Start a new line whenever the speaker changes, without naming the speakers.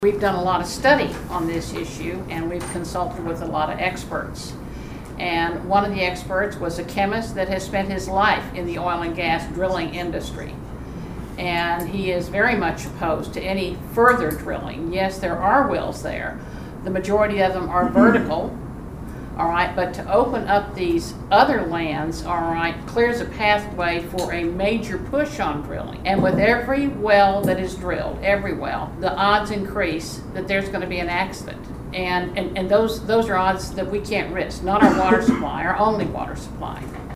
We've done a lot of study on this issue, and we've consulted with a lot of experts. And one of the experts was a chemist that has spent his life in the oil and gas drilling industry. And he is very much opposed to any further drilling. Yes, there are wells there. The majority of them are vertical, all right, but to open up these other lands, all right, clears a pathway for a major push on drilling. And with every well that is drilled, every well, the odds increase that there's going to be an accident. And those are odds that we can't risk, not our water supply, our only water supply.